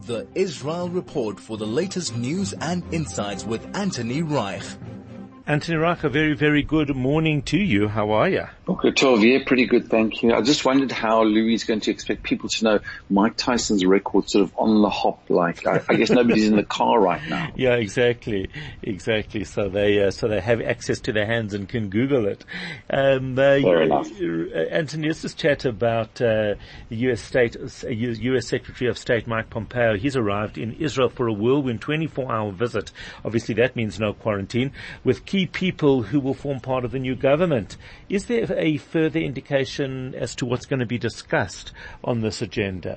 The Israel Report for the latest news and insights with Anthony Reich. Anthony Reich, a very, very good morning to you. How are you? Okay, 12, yeah, pretty good, thank you. I just wondered how Louis is going to expect people to know Mike Tyson's record sort of on the hop, like, I guess nobody's in the car right now. Yeah, exactly. So they have access to their hands and can Google it. Fair enough. Anthony, let's just chat about, the U.S. Secretary of State Mike Pompeo. He's arrived in Israel for a whirlwind 24-hour visit. Obviously that means no quarantine, with key people who will form part of the new government. Is there a further indication as to what's going to be discussed on this agenda?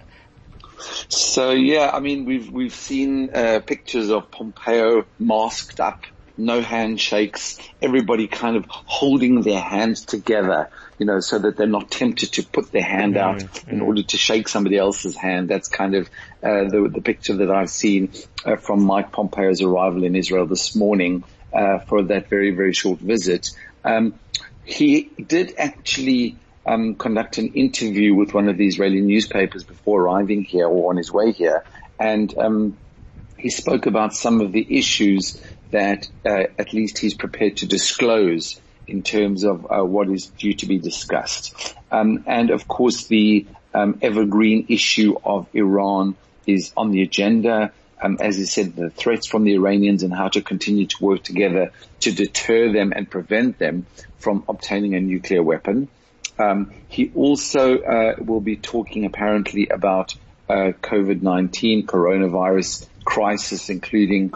So yeah, I mean, we've seen pictures of Pompeo masked up, no handshakes, everybody kind of holding their hands together, so that they're not tempted to put their hand out in order to shake somebody else's hand. That's kind of the picture that I've seen from Mike Pompeo's arrival in Israel this morning for that very, very short visit. He did actually conduct an interview with one of the Israeli newspapers before arriving here or on his way here, and he spoke about some of the issues that at least he's prepared to disclose in terms of what is due to be discussed. And of course the evergreen issue of Iran is on the agenda. As he said, the threats from the Iranians and how to continue to work together to deter them and prevent them from obtaining a nuclear weapon. He also will be talking apparently about COVID-19, coronavirus crisis, including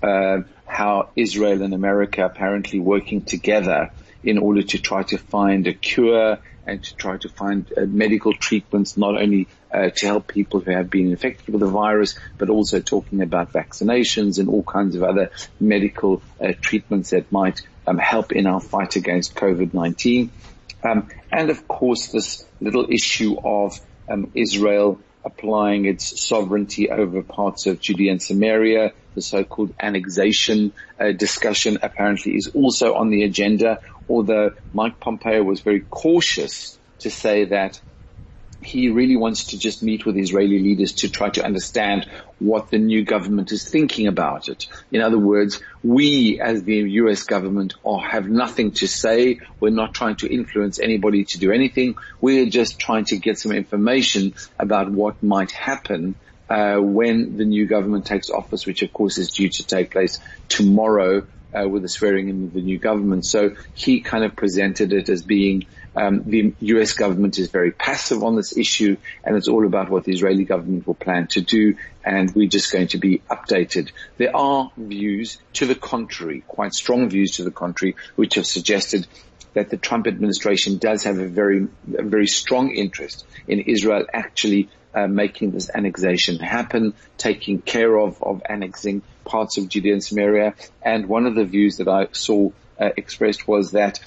how Israel and America are apparently working together in order to try to find a cure and to try to find medical treatments, not only to help people who have been infected with the virus, but also talking about vaccinations and all kinds of other medical treatments that might help in our fight against COVID-19. And of course, this little issue of Israel applying its sovereignty over parts of Judea and Samaria, the so-called annexation discussion apparently is also on the agenda, although Mike Pompeo was very cautious to say that he really wants to just meet with Israeli leaders to try to understand what the new government is thinking about it. In other words, we as the US government have nothing to say. We're not trying to influence anybody to do anything. We're just trying to get some information about what might happen when the new government takes office, which of course is due to take place tomorrow with the swearing in of the new government. So he kind of presented it as being the US government is very passive on this issue, and it's all about what the Israeli government will plan to do, and we're just going to be updated. There are views to the contrary, quite strong views to the contrary, which have suggested that the Trump administration does have a very strong interest in Israel actually making this annexation happen, taking care of annexing parts of Judea and Samaria. And one of the views that I saw expressed was that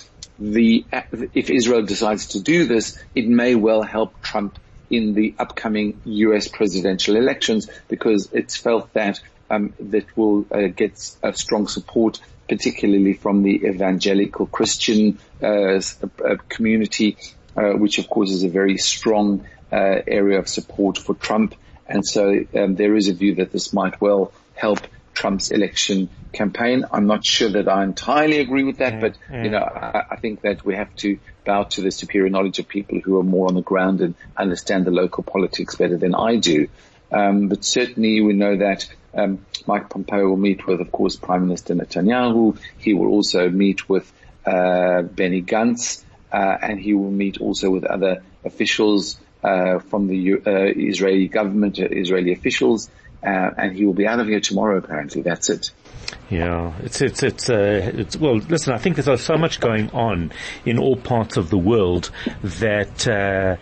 if Israel decides to do this, it may well help Trump in the upcoming US presidential elections, because it's felt that that will get a strong support, particularly from the evangelical Christian community, which of course is a very strong area of support for Trump. And so there is a view that this might well help Trump's election campaign. I'm not sure that I entirely agree with that, but I think that we have to bow to the superior knowledge of people who are more on the ground and understand the local politics better than I do. But certainly we know that Mike Pompeo will meet with, of course, Prime Minister Netanyahu. He will also meet with Benny Gantz, and he will meet also with other officials from the Israeli government, Israeli officials. And he will be out of here tomorrow, apparently. That's it. Yeah, well, listen, I think there's so much going on in all parts of the world that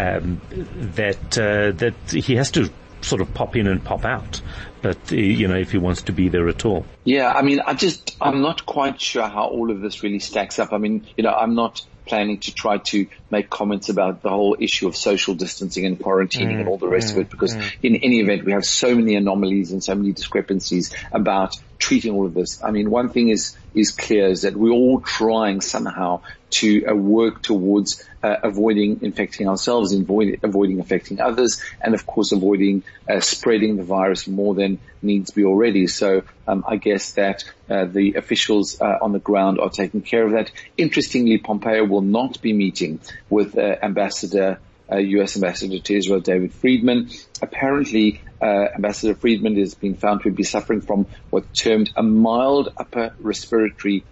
he has to sort of pop in and pop out. But, if he wants to be there at all. Yeah, I mean, I'm not quite sure how all of this really stacks up. I mean, I'm not planning to try to make comments about the whole issue of social distancing and quarantining and all the rest of it, because in any event, we have so many anomalies and so many discrepancies about treating all of this. I mean, one thing is clear, is that we're all trying somehow to work towards avoiding infecting ourselves, avoiding affecting others, and of course avoiding spreading the virus more than needs be already. So I guess that the officials on the ground are taking care of that. Interestingly, Pompeo will not be meeting with U.S. Ambassador to Israel, David Friedman. Apparently, Ambassador Friedman has been found to be suffering from what's termed a mild upper respiratory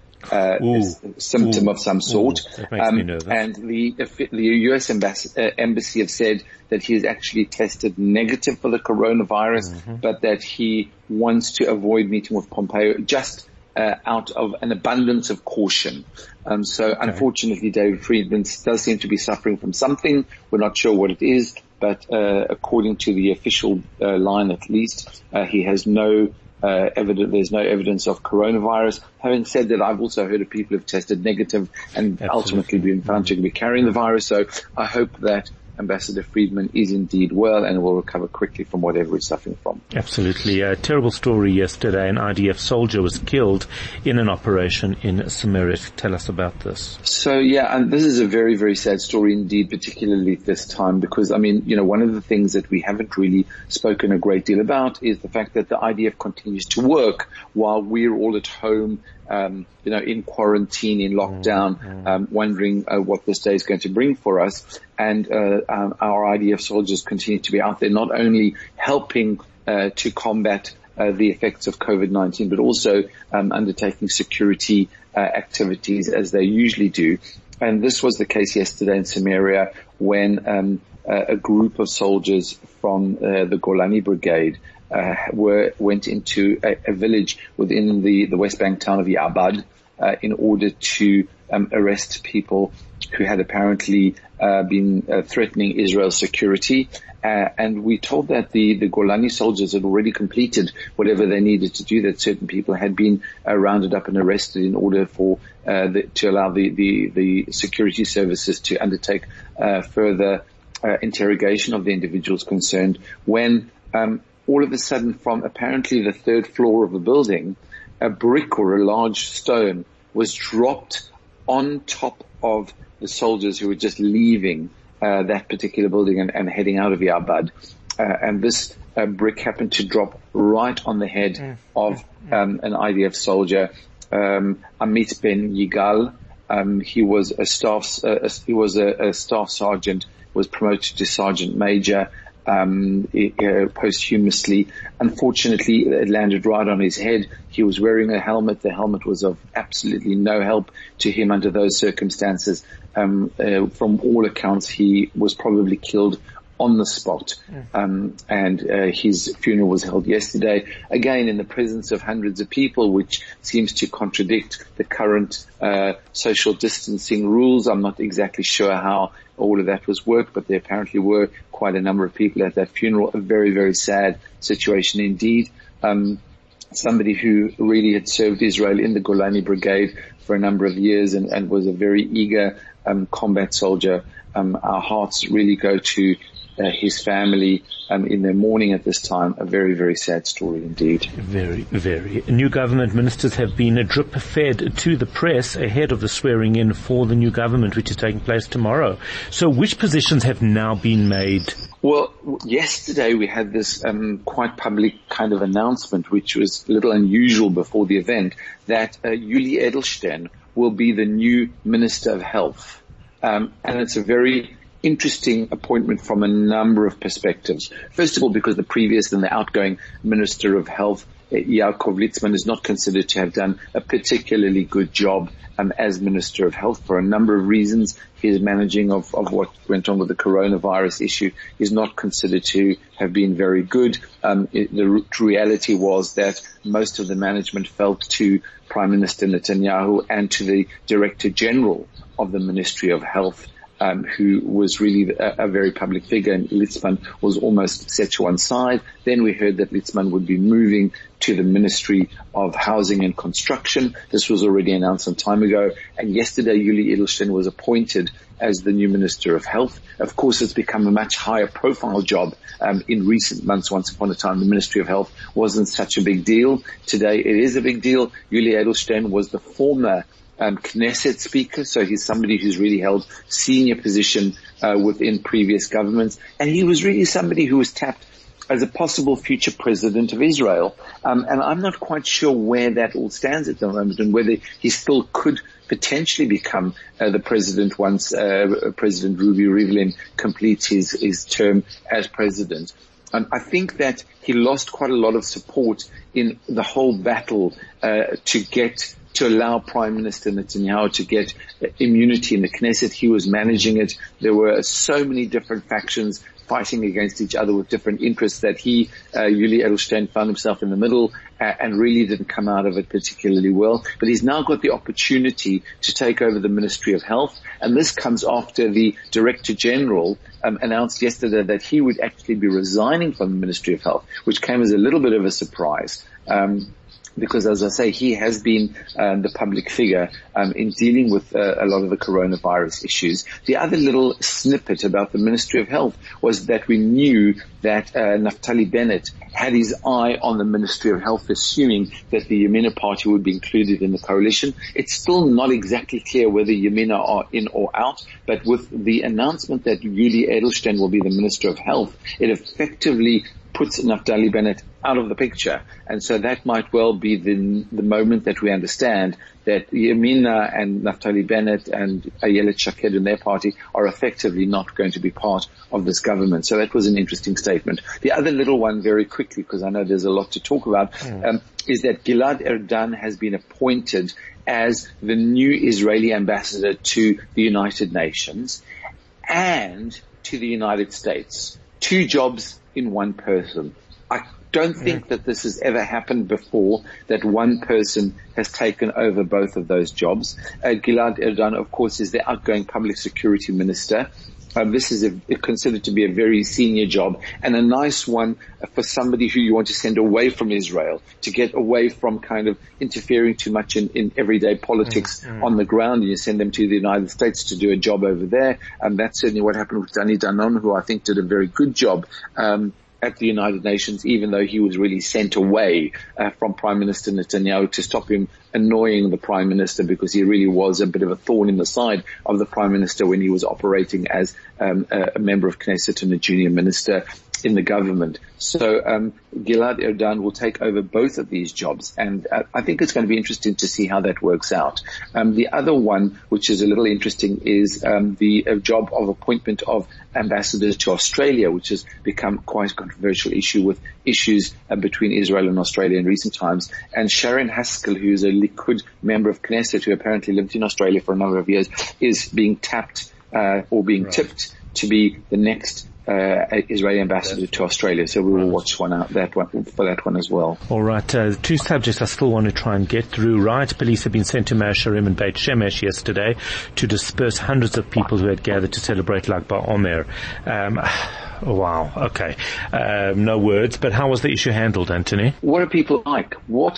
symptom of some sort. That makes me nervous. And the U.S. embassy have said that he has actually tested negative for the coronavirus, but that he wants to avoid meeting with Pompeo just out of an abundance of caution. Unfortunately, David Friedman does seem to be suffering from something. We're not sure what it is, but according to the official line at least, he has no there's no evidence of coronavirus. Having said that, I've also heard of people who've tested negative and ultimately been found to be carrying the virus. So I hope that Ambassador Friedman is indeed well and will recover quickly from whatever he's suffering from. Absolutely. A terrible story yesterday. An IDF soldier was killed in an operation in Samaria. Tell us about this. So, and this is a very, very sad story indeed, particularly at this time, because, I mean, one of the things that we haven't really spoken a great deal about is the fact that the IDF continues to work while we're all at home, in quarantine, in lockdown, wondering what this day is going to bring for us. And our IDF soldiers continue to be out there, not only helping to combat the effects of COVID-19, but also undertaking security activities as they usually do. And this was the case yesterday in Samaria when a group of soldiers from the Golani Brigade went into a village within the West Bank town of Ya'abad in order to arrest people who had apparently been threatening Israel's security. And we told that the Golani soldiers had already completed whatever they needed to do, that certain people had been rounded up and arrested in order for to allow the security services to undertake further interrogation of the individuals concerned, when all of a sudden, from apparently the third floor of a building, a brick or a large stone was dropped on top of the soldiers who were just leaving that particular building and heading out of Ya'abad. And this brick happened to drop right on the head of an IDF soldier, Amit Ben Yigal. He was a staff sergeant, was promoted to sergeant major posthumously. Unfortunately, it landed right on his head. He was wearing a helmet. The helmet was of absolutely no help to him under those circumstances. From all accounts, he was probably killed on the spot. And his funeral was held yesterday, again in the presence of hundreds of people, which seems to contradict the current social distancing rules. I'm not exactly sure how all of that was worked, but there apparently were quite a number of people at that funeral. A very, very sad situation indeed. Somebody who really had served Israel in the Golani Brigade for a number of years and was a very eager combat soldier. Our hearts really go to his family in their mourning at this time. A very, very sad story indeed. Very, very. New government ministers have been drip fed to the press ahead of the swearing in for the new government, which is taking place tomorrow. So which positions have now been made? Well, yesterday we had this quite public kind of announcement, which was a little unusual before the event, that Yuli Edelstein will be the new Minister of Health. And it's a very interesting appointment from a number of perspectives. First of all, because the previous and the outgoing Minister of Health, Yaakov Litzman, is not considered to have done a particularly good job as Minister of Health for a number of reasons. His managing of what went on with the coronavirus issue is not considered to have been very good. The reality was that most of the management felt to Prime Minister Netanyahu and to the Director General of the Ministry of Health who was really a very public figure, and Litzman was almost set to one side. Then we heard that Litzman would be moving to the Ministry of Housing and Construction. This was already announced some time ago. And yesterday, Yuli Edelstein was appointed as the new Minister of Health. Of course, it's become a much higher profile job in recent months. Once upon a time, the Ministry of Health wasn't such a big deal. Today, it is a big deal. Yuli Edelstein was the former Knesset speaker, so he's somebody who's really held senior position within previous governments. And he was really somebody who was tapped as a possible future president of Israel. And I'm not quite sure where that all stands at the moment and whether he still could potentially become the president once President Ruvi Rivlin completes his term as president. I think that he lost quite a lot of support in the whole battle to allow Prime Minister Netanyahu to get immunity in the Knesset. He was managing it. There were so many different factions fighting against each other with different interests that Yuli Edelstein, found himself in the middle and really didn't come out of it particularly well. But he's now got the opportunity to take over the Ministry of Health, and this comes after the Director General announced yesterday that he would actually be resigning from the Ministry of Health, which came as a little bit of a surprise. Because, as I say, he has been the public figure in dealing with a lot of the coronavirus issues. The other little snippet about the Ministry of Health was that we knew that Naftali Bennett had his eye on the Ministry of Health, assuming that the Yamina party would be included in the coalition. It's still not exactly clear whether Yamina are in or out, but with the announcement that Yuli Edelstein will be the Minister of Health, it effectively puts Naftali Bennett out of the picture. And so that might well be the moment that we understand that Yamina and Naftali Bennett and Ayelet Shaked and their party are effectively not going to be part of this government. So that was an interesting statement. The other little one, very quickly, because I know there's a lot to talk about, is that Gilad Erdan has been appointed as the new Israeli ambassador to the United Nations and to the United States. 2 jobs in one person. I don't think that this has ever happened before, that one person has taken over both of those jobs. Gilad Erdan, of course, is the outgoing public security minister. This is considered to be a very senior job and a nice one for somebody who you want to send away from Israel, to get away from kind of interfering too much in everyday politics on the ground. You send them to the United States to do a job over there. And that's certainly what happened with Dani Danon, who I think did a very good job at the United Nations, even though he was really sent away from Prime Minister Netanyahu to stop him annoying the Prime Minister, because he really was a bit of a thorn in the side of the Prime Minister when he was operating as a member of Knesset and a junior minister in the government. So Gilad Erdan will take over both of these jobs, and I think it's going to be interesting to see how that works out. The other one, which is a little interesting, is the job of appointment of ambassadors to Australia, which has become quite a controversial issue with issues between Israel and Australia in recent times. And Sharon Haskell, who is a Likud member of Knesset who apparently lived in Australia for a number of years, is being tapped or being tipped to be the next Israeli ambassador to Australia. So we will watch for that one as well. All right. 2 subjects I still want to try and get through. Riot police have been sent to Mea Shearim and Beit Shemesh yesterday to disperse hundreds of people who had gathered to celebrate Lag BaOmer. Wow. Okay. No words, but how was the issue handled, Anthony? What are people like?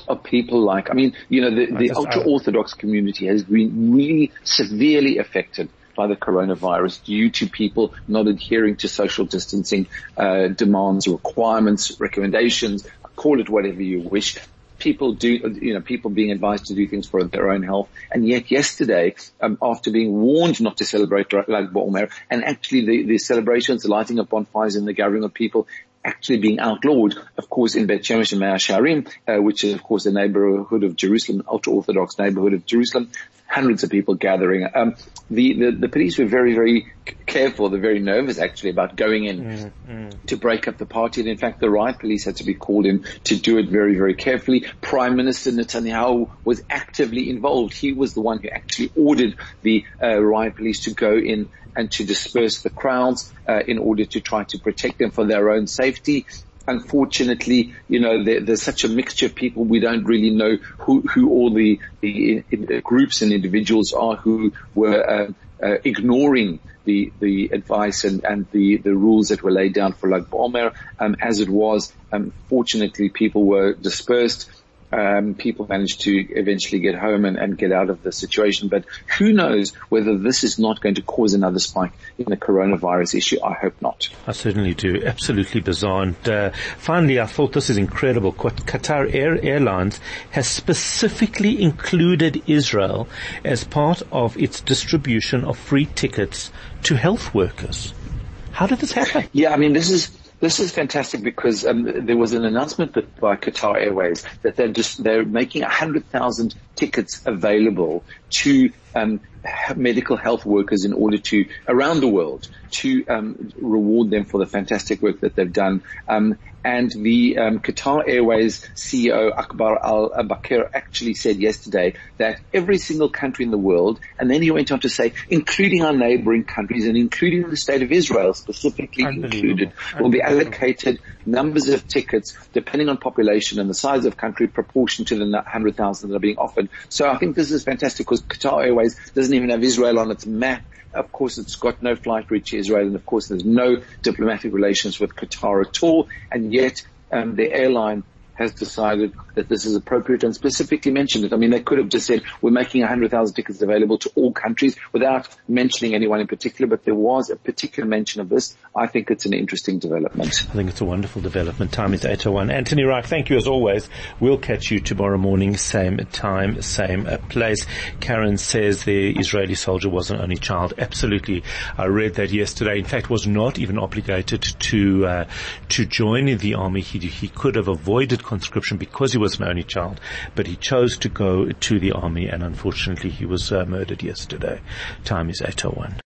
I mean, the ultra-Orthodox community has been really severely affected by the coronavirus due to people not adhering to social distancing demands, requirements, recommendations, call it whatever you wish. People being advised to do things for their own health. And yet yesterday, after being warned not to celebrate Lag BaOmer, and actually the celebrations, the lighting of bonfires and the gathering of people actually being outlawed, of course, in Beit Shemesh and Mea Shearim, which is, of course, the neighborhood of Jerusalem, ultra-Orthodox neighborhood of Jerusalem. Hundreds of people gathering. The police were very, very careful. They're very nervous, actually, about going in to break up the party. And in fact, the riot police had to be called in to do it very, very carefully. Prime Minister Netanyahu was actively involved. He was the one who actually ordered the riot police to go in and to disperse the crowds in order to try to protect them for their own safety. Unfortunately, there's such a mixture of people. We don't really know who all the groups and individuals are who were ignoring the advice and the rules that were laid down for Lag BaOmer. As it was, fortunately, people were dispersed. People managed to eventually get home and get out of the situation. But who knows whether this is not going to cause another spike in the coronavirus issue. I hope not. I certainly do. Absolutely bizarre. And finally, I thought this is incredible. Qatar Airlines has specifically included Israel as part of its distribution of free tickets to health workers. How did this happen? Yeah, I mean, this is fantastic because there was an announcement by Qatar Airways that they're making 100,000 tickets available to medical health workers in order to around the world to reward them for the fantastic work that they've done. And the Qatar Airways CEO Akbar Al-Bakir actually said yesterday that every single country in the world, and then he went on to say, including our neighboring countries and including the state of Israel specifically included, will be allocated numbers of tickets depending on population and the size of country proportion to the 100,000 that are being offered. So I think this is fantastic because Qatar Airways doesn't even have Israel on its map. Of course, it's got no flight route to Israel, and of course, there's no diplomatic relations with Qatar at all. And yet, the airline has decided that this is appropriate and specifically mentioned it. I mean, they could have just said, we're making 100,000 tickets available to all countries without mentioning anyone in particular, but there was a particular mention of this. I think it's an interesting development. I think it's a wonderful development. Time is 8:01. Anthony Reich, thank you as always. We'll catch you tomorrow morning, same time, same place. Karen says the Israeli soldier was an only child. Absolutely. I read that yesterday. In fact, was not even obligated to join the army. He could have avoided conscription because he was an only child, but he chose to go to the army, and unfortunately he was murdered yesterday. Time is 8:01.